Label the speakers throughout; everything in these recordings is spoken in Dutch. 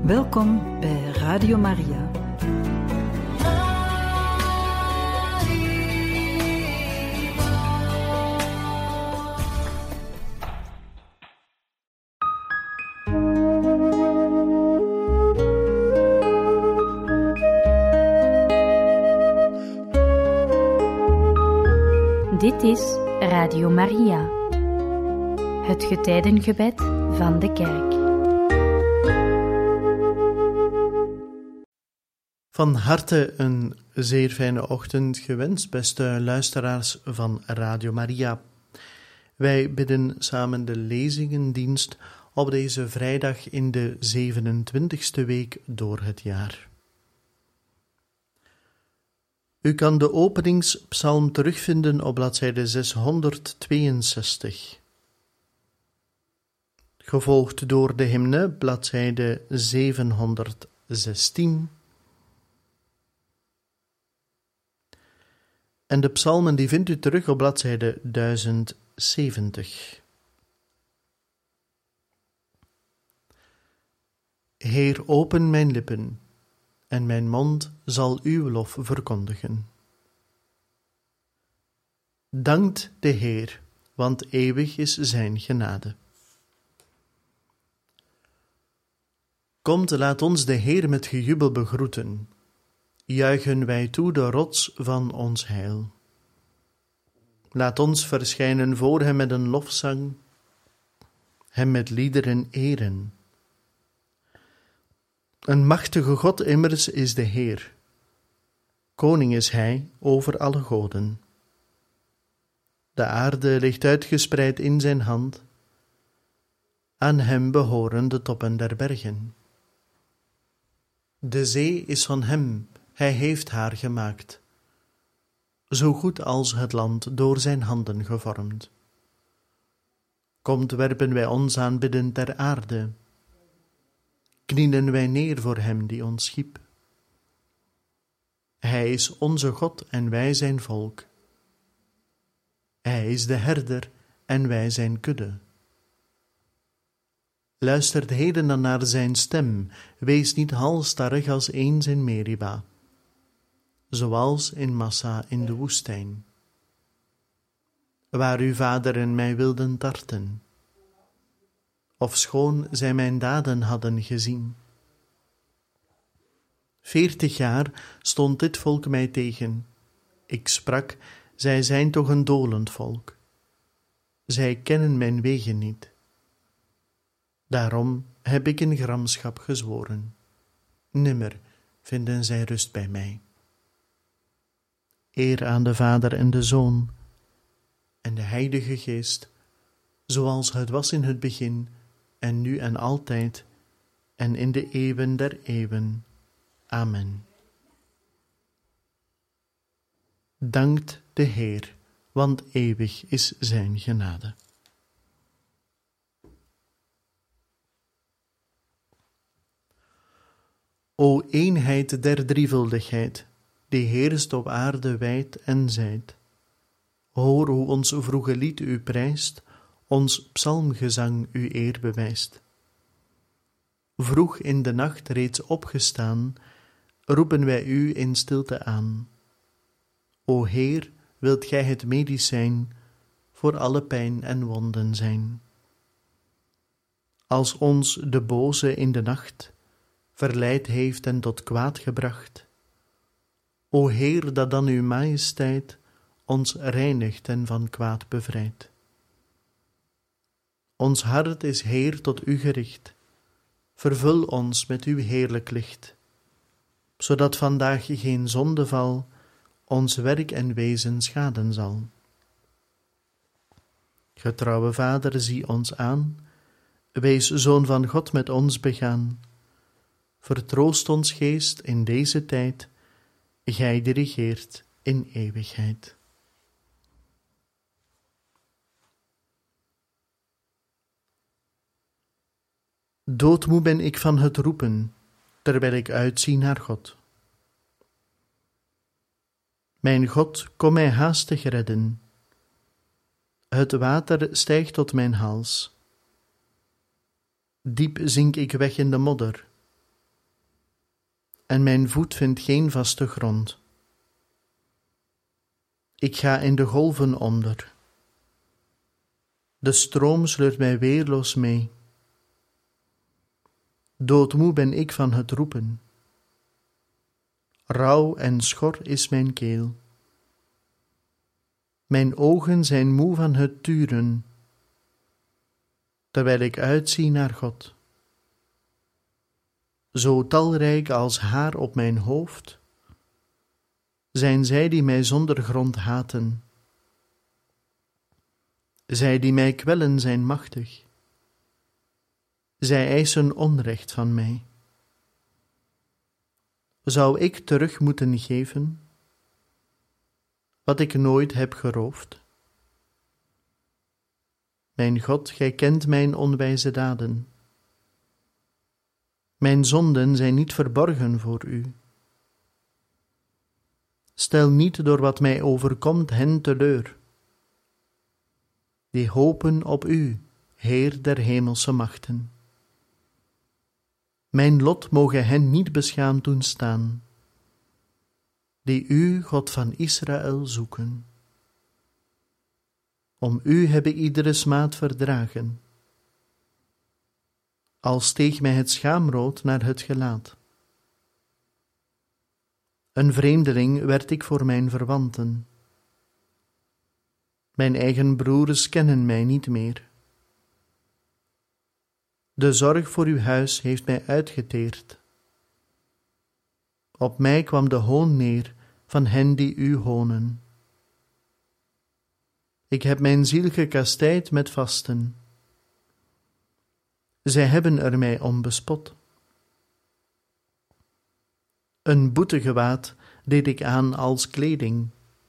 Speaker 1: Welkom bij Radio Maria.
Speaker 2: Dit is Radio Maria, het getijdengebed van de Kerk.
Speaker 3: Van harte een zeer fijne ochtend gewenst, beste luisteraars van Radio Maria. Wij bidden samen de lezingendienst op deze vrijdag in de 27e week door het jaar. U kan de openingspsalm terugvinden op bladzijde 662. Gevolgd door de hymne, bladzijde 716. En de psalmen die vindt u terug op bladzijde 1070. Heer, open mijn lippen, en mijn mond zal uw lof verkondigen. Dankt de Heer, want eeuwig is zijn genade. Komt, laat ons de Heer met gejubel begroeten. Juichen wij toe de rots van ons heil. Laat ons verschijnen voor hem met een lofzang, hem met liederen eren. Een machtige God immers is de Heer. Koning is hij over alle goden. De aarde ligt uitgespreid in zijn hand. Aan hem behoren de toppen der bergen. De zee is van hem, hij heeft haar gemaakt. Zo goed als het land door zijn handen gevormd. Komt, werpen wij ons aanbidden ter aarde. Knielen wij neer voor hem die ons schiep. Hij is onze God en wij zijn volk. Hij is de herder en wij zijn kudde. Luistert heden dan naar zijn stem, wees niet halsstarrig als eens in Meriba, zoals in Massa in de woestijn, waar uw vaderen mij wilden tarten, ofschoon zij mijn daden hadden gezien. 40 jaar stond dit volk mij tegen. Ik sprak, zij zijn toch een dolend volk. Zij kennen mijn wegen niet. Daarom heb ik in gramschap gezworen. Nimmer vinden zij rust bij mij. Eer aan de Vader en de Zoon en de Heilige Geest, zoals het was in het begin, en nu en altijd, en in de eeuwen der eeuwen. Amen. Dankt de Heer, want eeuwig is zijn genade. O eenheid der drievuldigheid, die heerst op aarde wijd en zijd. Hoor hoe ons vroege lied u prijst, ons psalmgezang u eer bewijst. Vroeg in de nacht reeds opgestaan, roepen wij u in stilte aan. O Heer, wilt gij het medicijn voor alle pijn en wonden zijn? Als ons de boze in de nacht verleid heeft en tot kwaad gebracht, o Heer, dat dan uw majesteit ons reinigt en van kwaad bevrijdt. Ons hart is, Heer, tot u gericht. Vervul ons met uw heerlijk licht, zodat vandaag geen zondeval ons werk en wezen schaden zal. Getrouwe Vader, zie ons aan, wees Zoon van God met ons begaan. Vertroost ons geest in deze tijd, gij die regeert in eeuwigheid. Doodmoe ben ik van het roepen, terwijl ik uitzie naar God. Mijn God, kom mij haastig redden. Het water stijgt tot mijn hals. Diep zink ik weg in de modder, en mijn voet vindt geen vaste grond. Ik ga in de golven onder. De stroom sleurt mij weerloos mee. Doodmoe ben ik van het roepen. Rauw en schor is mijn keel. Mijn ogen zijn moe van het turen, terwijl ik uitzie naar God. Zo talrijk als haar op mijn hoofd, zijn zij die mij zonder grond haten. Zij die mij kwellen zijn machtig. Zij eisen onrecht van mij. Zou ik terug moeten geven wat ik nooit heb geroofd? Mijn God, gij kent mijn onwijze daden. Mijn zonden zijn niet verborgen voor u. Stel niet door wat mij overkomt hen teleur, die hopen op u, Heer der hemelse machten. Mijn lot moge hen niet beschaamd doen staan, die u, God van Israël, zoeken. Om u hebben iedere smaad verdragen, al steeg mij het schaamrood naar het gelaat. Een vreemdeling werd ik voor mijn verwanten. Mijn eigen broers kennen mij niet meer. De zorg voor uw huis heeft mij uitgeteerd. Op mij kwam de hoon neer van hen die u honen. Ik heb mijn ziel gekastijd met vasten. Zij hebben er mij om bespot. Een boetegewaad deed ik aan als kleding.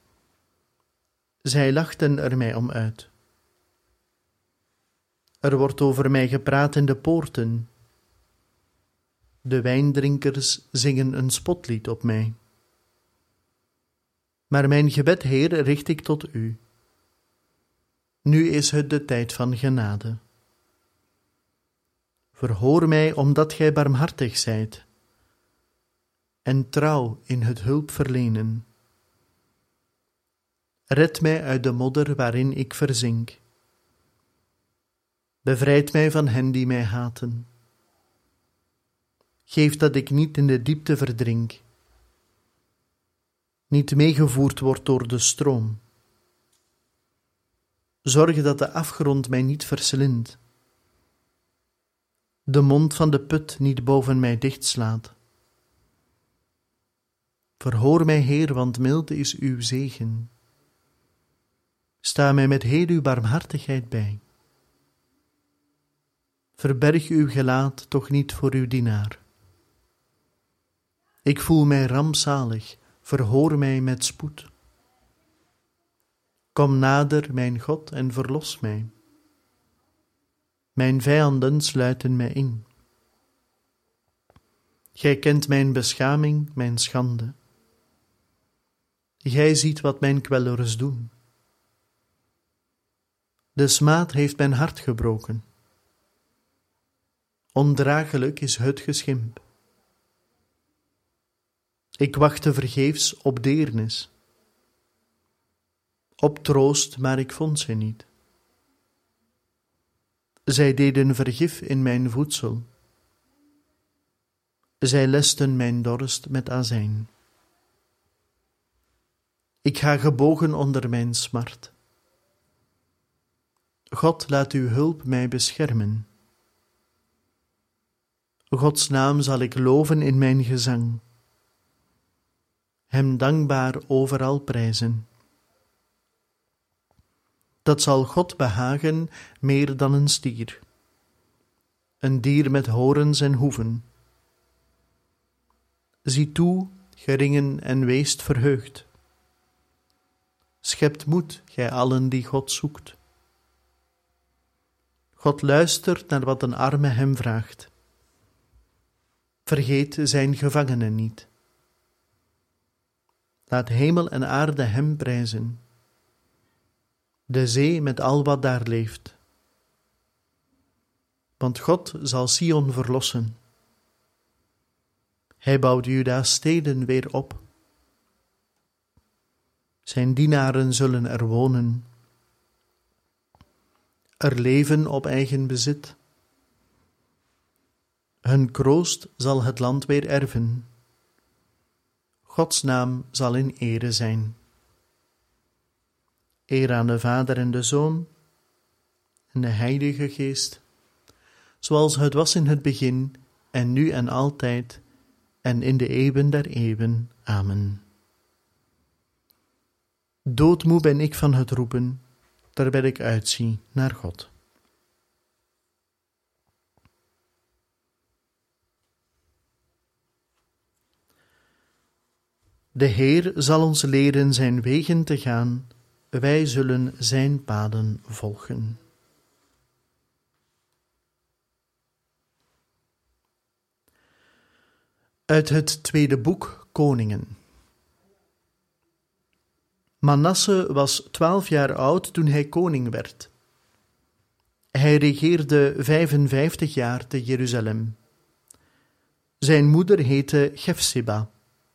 Speaker 3: Zij lachten er mij om uit. Er wordt over mij gepraat in de poorten. De wijndrinkers zingen een spotlied op mij. Maar mijn gebed, Heer, richt ik tot u. Nu is het de tijd van genade. Verhoor mij omdat gij barmhartig zijt en trouw in het hulp verlenen. Red mij uit de modder waarin ik verzink. Bevrijd mij van hen die mij haten. Geef dat ik niet in de diepte verdrink, niet meegevoerd word door de stroom. Zorg dat de afgrond mij niet verslindt, de mond van de put niet boven mij dichtslaat. Verhoor mij, Heer, want milde is uw zegen. Sta mij met heel uw barmhartigheid bij. Verberg uw gelaat toch niet voor uw dienaar. Ik voel mij rampzalig, verhoor mij met spoed. Kom nader, mijn God, en verlos mij. Mijn vijanden sluiten mij in. Gij kent mijn beschaming, mijn schande. Gij ziet wat mijn kwellers doen. De smaad heeft mijn hart gebroken. Ondraaglijk is het geschimp. Ik wachtte vergeefs op deernis, op troost, maar ik vond ze niet. Zij deden vergif in mijn voedsel. Zij lesten mijn dorst met azijn. Ik ga gebogen onder mijn smart. God, laat uw hulp mij beschermen. Gods naam zal ik loven in mijn gezang, hem dankbaar overal prijzen. Dat zal God behagen meer dan een stier, een dier met horens en hoeven. Zie toe, geringen, en weest verheugd. Schept moed, gij allen die God zoekt. God luistert naar wat een arme hem vraagt. Vergeet zijn gevangenen niet. Laat hemel en aarde hem prijzen, de zee met al wat daar leeft. Want God zal Sion verlossen, Hij bouwt Juda's steden weer op. Zijn dienaren zullen er wonen, er leven op eigen bezit. Hun kroost zal het land weer erven. Gods naam zal in ere zijn. Eer aan de Vader en de Zoon en de Heilige Geest, zoals het was in het begin en nu en altijd en in de eeuwen der eeuwen. Amen. Doodmoe ben ik van het roepen, terwijl ik uitzie naar God. De Heer zal ons leren zijn wegen te gaan, wij zullen zijn paden volgen. Uit het tweede boek Koningen. Manasse was 12 jaar oud toen hij koning werd. Hij regeerde 55 jaar te Jeruzalem. Zijn moeder heette Gefsiba.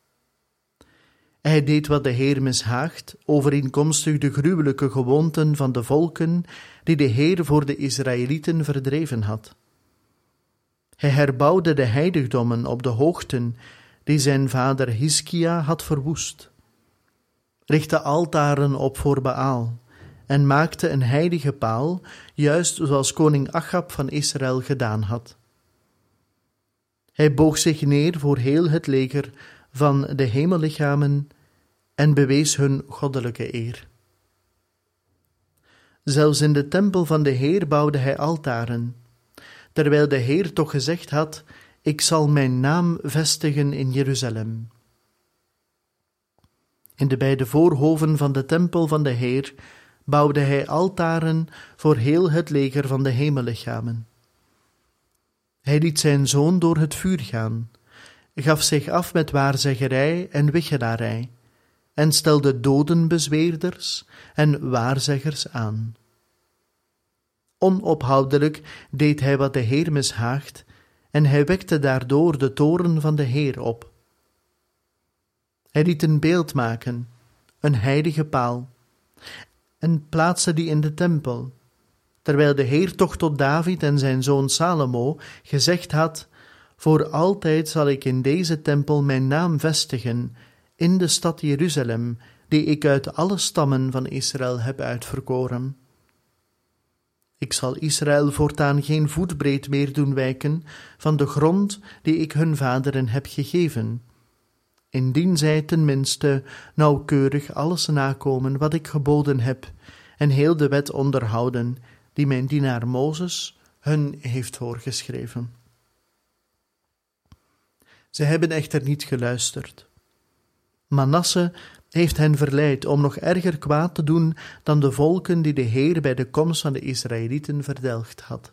Speaker 3: Hij deed wat de Heer mishaagt, overeenkomstig de gruwelijke gewoonten van de volken die de Heer voor de Israëlieten verdreven had. Hij herbouwde de heiligdommen op de hoogten die zijn vader Hiskia had verwoest, richtte altaren op voor Baal en maakte een heilige paal, juist zoals koning Achab van Israël gedaan had. Hij boog zich neer voor heel het leger van de hemellichamen en bewees hun goddelijke eer. Zelfs in de tempel van de Heer bouwde hij altaren, terwijl de Heer toch gezegd had: ik zal mijn naam vestigen in Jeruzalem. In de beide voorhoven van de tempel van de Heer bouwde hij altaren voor heel het leger van de hemellichamen. Hij liet zijn zoon door het vuur gaan, gaf zich af met waarzeggerij en wichelarij, en stelde dodenbezweerders en waarzeggers aan. Onophoudelijk deed hij wat de Heer mishaagt, en hij wekte daardoor de toorn van de Heer op. Hij liet een beeld maken, een heilige paal, en plaatste die in de tempel, terwijl de Heer toch tot David en zijn zoon Salomo gezegd had: voor altijd zal ik in deze tempel mijn naam vestigen, in de stad Jeruzalem, die ik uit alle stammen van Israël heb uitverkoren. Ik zal Israël voortaan geen voetbreed meer doen wijken van de grond die ik hun vaderen heb gegeven, indien zij tenminste nauwkeurig alles nakomen wat ik geboden heb en heel de wet onderhouden die mijn dienaar Mozes hun heeft voorgeschreven. Ze hebben echter niet geluisterd. Manasse heeft hen verleid om nog erger kwaad te doen dan de volken die de Heer bij de komst van de Israëlieten verdelgd had.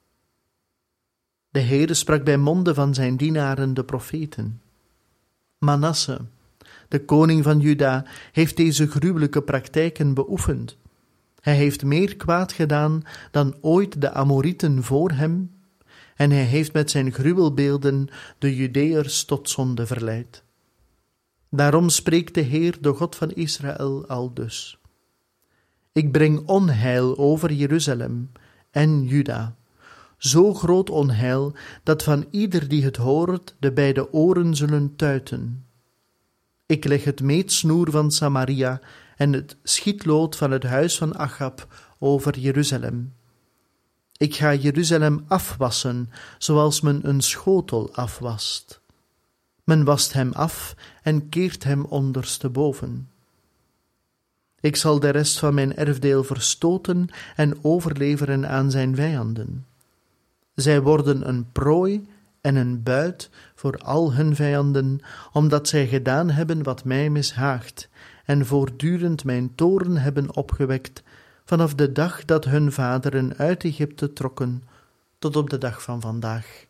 Speaker 3: De Heer sprak bij monden van zijn dienaren de profeten. Manasse, de koning van Juda, heeft deze gruwelijke praktijken beoefend. Hij heeft meer kwaad gedaan dan ooit de Amorieten voor hem, en hij heeft met zijn gruwelbeelden de Judeërs tot zonde verleid. Daarom spreekt de Heer, de God van Israël, aldus: ik breng onheil over Jeruzalem en Juda, zo groot onheil dat van ieder die het hoort de beide oren zullen tuiten. Ik leg het meetsnoer van Samaria en het schietlood van het huis van Achab over Jeruzalem. Ik ga Jeruzalem afwassen, zoals men een schotel afwast. Men wast hem af en keert hem ondersteboven. Ik zal de rest van mijn erfdeel verstoten en overleveren aan zijn vijanden. Zij worden een prooi en een buit voor al hun vijanden, omdat zij gedaan hebben wat mij mishaagt en voortdurend mijn toorn hebben opgewekt, vanaf de dag dat hun vaderen uit Egypte trokken, tot op de dag van vandaag.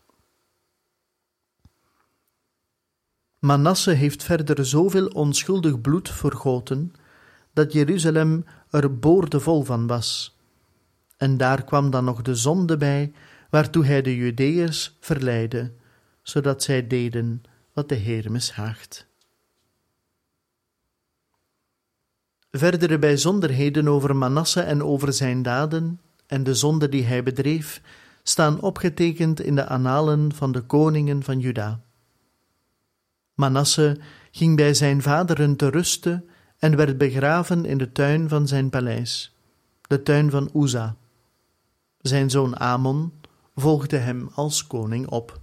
Speaker 3: Manasse heeft verder zoveel onschuldig bloed vergoten, dat Jeruzalem er boordevol van was. En daar kwam dan nog de zonde bij, waartoe hij de Judeërs verleidde, zodat zij deden wat de Heer mishaagt. Verdere bijzonderheden over Manasse en over zijn daden en de zonde die hij bedreef, staan opgetekend in de annalen van de koningen van Juda. Manasse ging bij zijn vaderen te rusten en werd begraven in de tuin van zijn paleis, de tuin van Uza. Zijn zoon Amon volgde hem als koning op.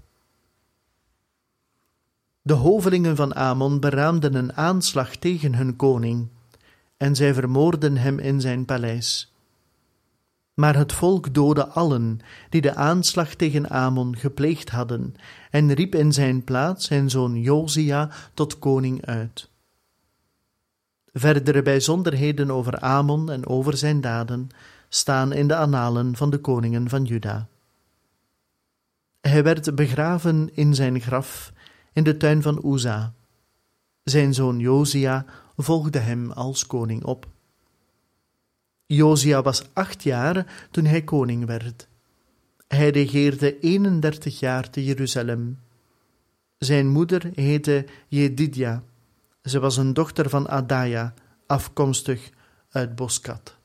Speaker 3: De hovelingen van Amon beraamden een aanslag tegen hun koning, en zij vermoordden hem in zijn paleis. Maar het volk doodde allen die de aanslag tegen Amon gepleegd hadden, en riep in zijn plaats zijn zoon Josia tot koning uit. Verdere bijzonderheden over Amon en over zijn daden staan in de annalen van de koningen van Juda. Hij werd begraven in zijn graf in de tuin van Uza. Zijn zoon Josia volgde hem als koning op. Josia was 8 jaar toen hij koning werd. Hij regeerde 31 jaar te Jeruzalem. Zijn moeder heette Jedidia. Ze was een dochter van Adaja, afkomstig uit Boskat.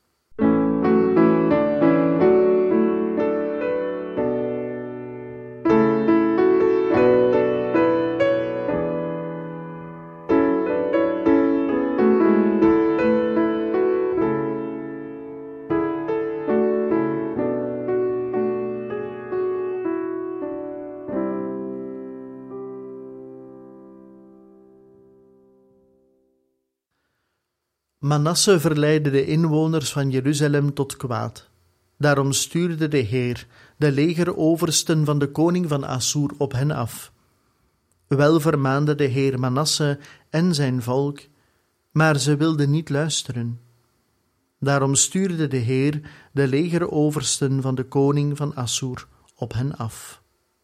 Speaker 3: Manasse verleidde de inwoners van Jeruzalem tot kwaad. Daarom stuurde de Heer de legeroversten van de koning van Assoer op hen af. Wel vermaande de Heer Manasse en zijn volk, maar ze wilden niet luisteren. Daarom stuurde de Heer de legeroversten van de koning van Assoer op hen af.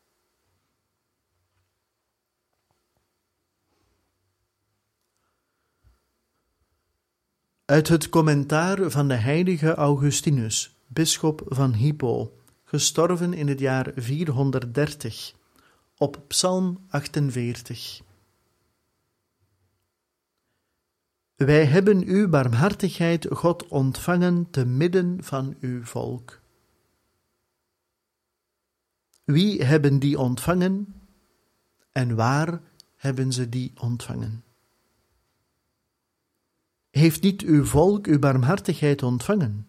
Speaker 3: Uit het commentaar van de heilige Augustinus, bisschop van Hippo, gestorven in het jaar 430, op Psalm 48. Wij hebben uw barmhartigheid, God, ontvangen te midden van uw volk. Wie hebben die ontvangen en waar hebben ze die ontvangen? Heeft niet uw volk uw barmhartigheid ontvangen?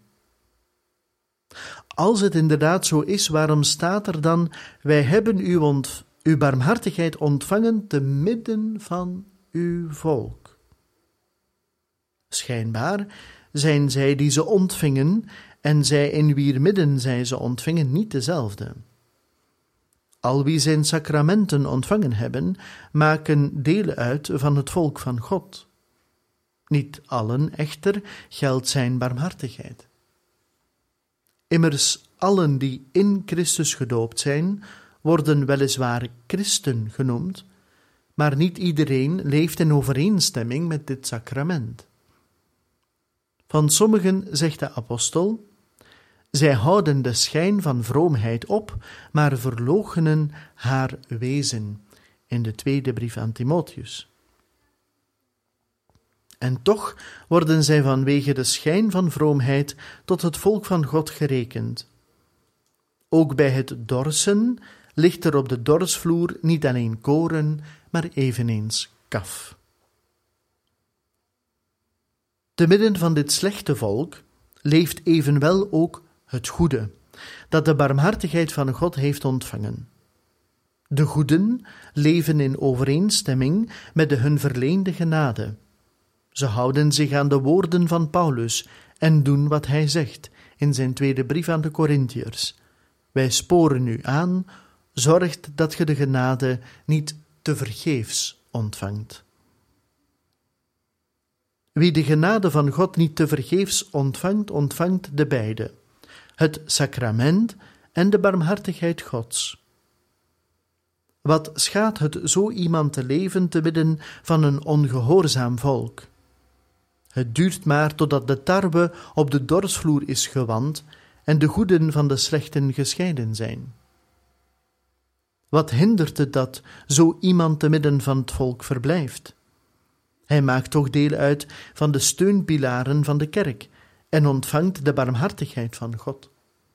Speaker 3: Als het inderdaad zo is, waarom staat er dan: wij hebben uw barmhartigheid ontvangen te midden van uw volk? Schijnbaar zijn zij die ze ontvingen en zij in wier midden zij ze ontvingen niet dezelfde. Al wie zijn sacramenten ontvangen hebben, maken deel uit van het volk van God. Niet allen echter geldt zijn barmhartigheid. Immers allen die in Christus gedoopt zijn, worden weliswaar christen genoemd, maar niet iedereen leeft in overeenstemming met dit sacrament. Van sommigen zegt de apostel: zij houden de schijn van vroomheid op, maar verloochenen haar wezen, in de tweede brief aan Timotheus. En toch worden zij vanwege de schijn van vroomheid tot het volk van God gerekend. Ook bij het dorsen ligt er op de dorsvloer niet alleen koren, maar eveneens kaf. Te midden van dit slechte volk leeft evenwel ook het goede, dat de barmhartigheid van God heeft ontvangen. De goeden leven in overeenstemming met de hun verleende genade. Ze houden zich aan de woorden van Paulus en doen wat hij zegt in zijn tweede brief aan de Korintiërs. Wij sporen u aan, zorgt dat ge de genade niet tevergeefs ontvangt. Wie de genade van God niet tevergeefs ontvangt, ontvangt de beide, het sacrament en de barmhartigheid Gods. Wat schaadt het zo iemand te leven te midden van een ongehoorzaam volk? Het duurt maar totdat de tarwe op de dorsvloer is gewand en de goeden van de slechten gescheiden zijn. Wat hindert het dat zo iemand te midden van het volk verblijft? Hij maakt toch deel uit van de steunpilaren van de kerk en ontvangt de barmhartigheid van God.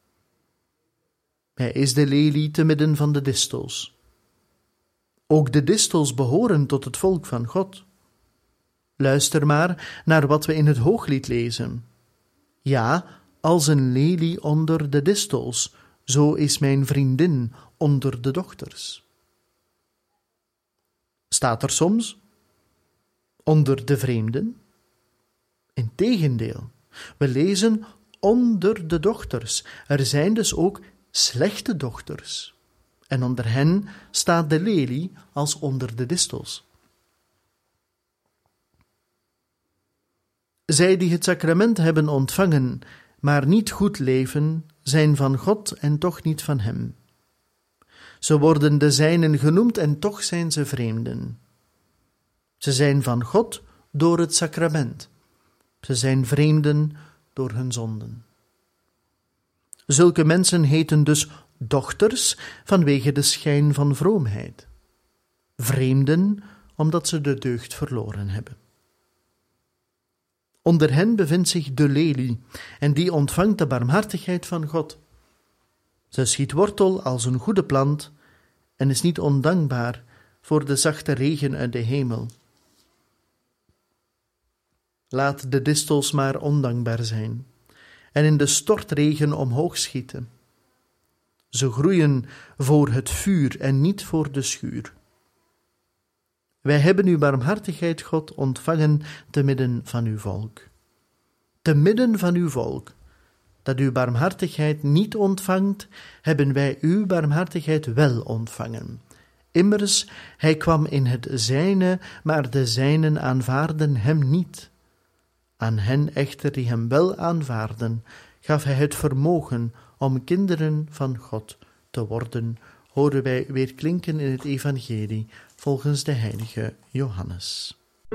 Speaker 3: Hij is de lelie te midden van de distels. Ook de distels behoren tot het volk van God. Luister maar naar wat we in het Hooglied lezen. Ja, als een lelie onder de distels, zo is mijn vriendin onder de dochters. Staat er soms onder de vreemden? Integendeel, we lezen onder de dochters. Er zijn dus ook slechte dochters. En onder hen staat de lelie als onder de distels. Zij die het sacrament hebben ontvangen, maar niet goed leven, zijn van God en toch niet van hem. Ze worden de zijnen genoemd en toch zijn ze vreemden. Ze zijn van God door het sacrament. Ze zijn vreemden door hun zonden. Zulke mensen heten dus dochters vanwege de schijn van vroomheid. Vreemden omdat ze de deugd verloren hebben. Onder hen bevindt zich de lelie, en die ontvangt de barmhartigheid van God. Ze schiet wortel als een goede plant en is niet ondankbaar voor de zachte regen uit de hemel. Laat de distels maar ondankbaar zijn en in de stortregen omhoog schieten. Ze groeien voor het vuur en niet voor de schuur. Wij hebben uw barmhartigheid, God, ontvangen te midden van uw volk. Te midden van uw volk, dat uw barmhartigheid niet ontvangt, hebben wij uw barmhartigheid wel ontvangen. Immers, hij kwam in het zijne, maar de zijnen aanvaarden hem niet. Aan hen echter die hem wel aanvaarden, gaf hij het vermogen om kinderen van God te worden, horen wij weer klinken in het evangelie volgens de heilige Johannes.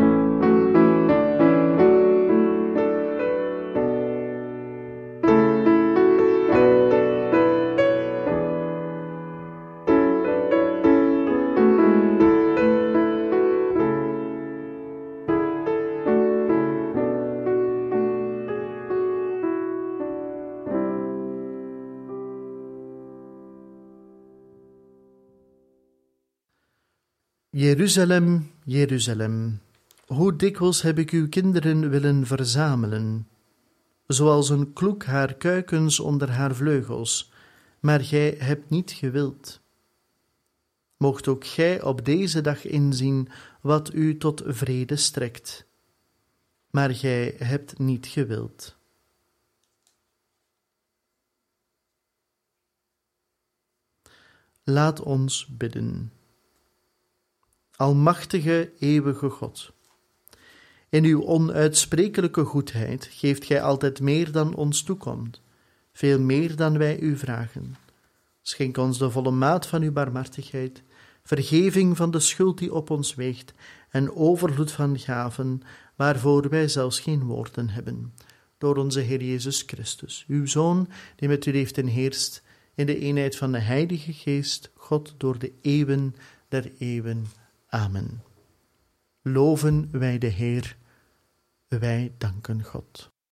Speaker 3: Jeruzalem, Jeruzalem, hoe dikwijls heb ik uw kinderen willen verzamelen, zoals een kloek haar kuikens onder haar vleugels, maar gij hebt niet gewild. Moogt ook gij op deze dag inzien wat u tot vrede strekt, maar gij hebt niet gewild. Laat ons bidden. Almachtige, eeuwige God, in uw onuitsprekelijke goedheid geeft gij altijd meer dan ons toekomt, veel meer dan wij u vragen. Schenk ons de volle maat van uw barmhartigheid, vergeving van de schuld die op ons weegt en overvloed van gaven, waarvoor wij zelfs geen woorden hebben. Door onze Heer Jezus Christus, uw Zoon, die met u leeft en heerst, in de eenheid van de Heilige Geest, God door de eeuwen der eeuwen. Amen. Loven wij de Heer, wij danken God.